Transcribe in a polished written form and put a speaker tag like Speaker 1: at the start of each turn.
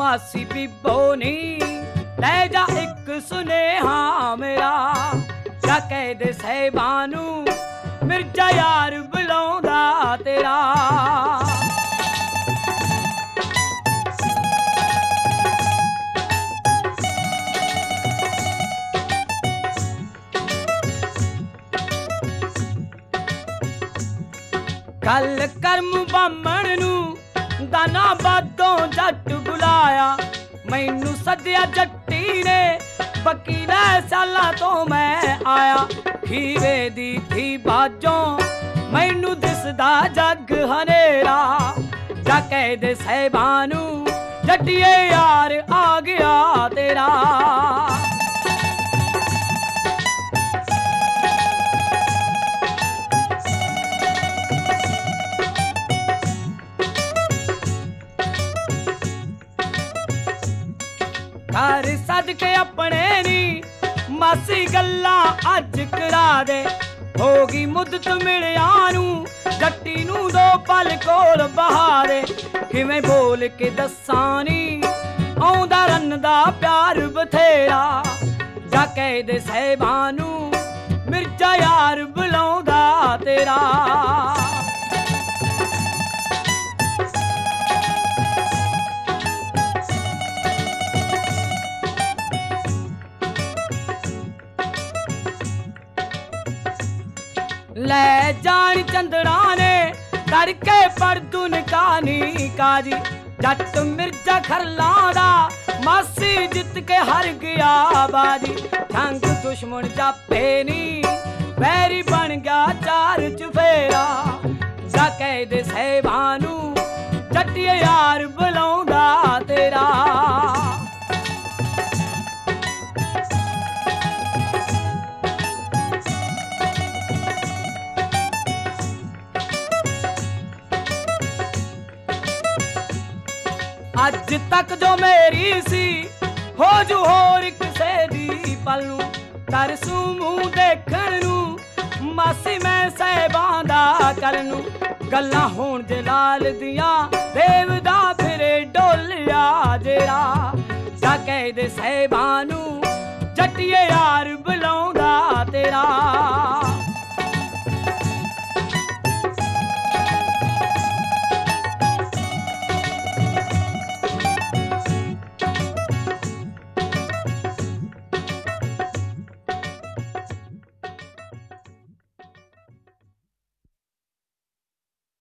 Speaker 1: ਮਾਸੀ ਬੀਬੋ ਨੀ ਲੈ ਜਾ ਇੱਕ ਸੁਨੇਹਾ ਮੇਰਾ, ਜਾ ਕਹਿ ਦੇ ਸਾਹਿਬਾਂ ਨੂੰ ਮਿਰਜ਼ਾ ਯਾਰ ਬੁਲਾਉਂਦਾ ਤੇਰਾ। ਗੱਲ ਕਰਮ ਬਾਹਮਣ ਨੂੰ ਦਾਨਾ ਬਾਦੋਂ ਜੱਟ ਬੁਲਾਇਆ, ਮੈਨੂੰ ਸੱਦਿਆ ਜੱਟੀ ਨੇ ਵਕੀਲੇ ਸਾਲਾਂ ਤੋਂ ਮੈਂ ਆਇਆ। ਖੀਵੇ ਦੀ ਥੀ ਬਾਜੋਂ ਮੈਨੂੰ ਦਿਸਦਾ ਜੱਗ ਹਨੇਰਾ, ਜਾ ਕਹਿ ਦੇ ਸਾਹਿਬਾਂ ਨੂੰ ਜੱਟੀਏ ਯਾਰ ਆ ਗਿਆ ਤੇਰਾ। ਘਰ ਸੱਦ ਕੇ ਆਪਣੇ ਨੀ ਮਾਸੀ ਗੱਲਾਂ ਅੱਜ ਕਰਾ ਦੇ, ਹੋ ਗਈ ਮੁੱਦਤ ਮਿਲਿਆ ਨੂੰ ਜੱਟੀ ਨੂੰ ਦੋ ਪਲ ਕੋਲ ਬਹਾ ਦੇ। ਕਿਵੇਂ ਬੋਲ ਕੇ ਦੱਸਾਂ ਨੀ ਆਉਂਦਾ ਰੰਨ ਦਾ ਪਿਆਰ ਬਥੇਰਾ, ਜਾ ਕਹਿ ਦੇ ਸਾਹਿਬਾਂ ਨੂੰ ਮਿਰਜ਼ਾ ਯਾਰ ਬੁਲਾਉਂਦਾ ਤੇਰਾ। ਲੈ ਜਾਣ ਚੰਦੜਾ ਨੇ ਕਰਕੇ ਪਰਦੁਨ ਕਾਨੀ ਕਾਜੀ, ਜੱਟ ਮਿਰਜ਼ਾ ਖਰਲਾਂ ਦਾ ਮਾਸੀ ਜਿੱਤ ਕੇ ਹਰ ਗਿਆ ਬਾਜੀ। ਜੰਗ ਦੁਸ਼ਮਣ ਜਾਪੇ ਨੀ ਵੈਰੀ ਬਣ ਗਿਆ ਚਾਰ ਚੁਫੇਰਾ, ਜਾ ਕਹਿ ਦੇ ਸਾਹਿਬਾਂ ਨੂੰ ਜੱਟੀਏ ਯਾਰ ਬੁਲਾਉਂਦਾ ਤੇਰਾ। ਅੱਜ ਤੱਕ ਜੋ ਮੇਰੀ ਸੀ ਹੋ ਜੂ ਹੋਰ ਕਿਸੇ ਦੀ ਪਲ ਨੂੰ, ਤਰਸੂ ਮੂੰਹ ਦੇਖਣ ਨੂੰ ਮਾਸੀ ਮੈਂ ਸਾਹਿਬਾਂ ਦਾ ਕੱਲ ਨੂੰ। ਗੱਲਾਂ ਹੋਣ ਜਲਾਲ ਦੀਆਂ ਦੇਵਦਾ ਫਿਰੇ ਡੋਲਿਆ ਜਿਹੜਾ, ਜਾ ਕਹਿ ਦੇ ਸਾਹਿਬਾਂ ਨੂੰ ਜੱਟੀਏ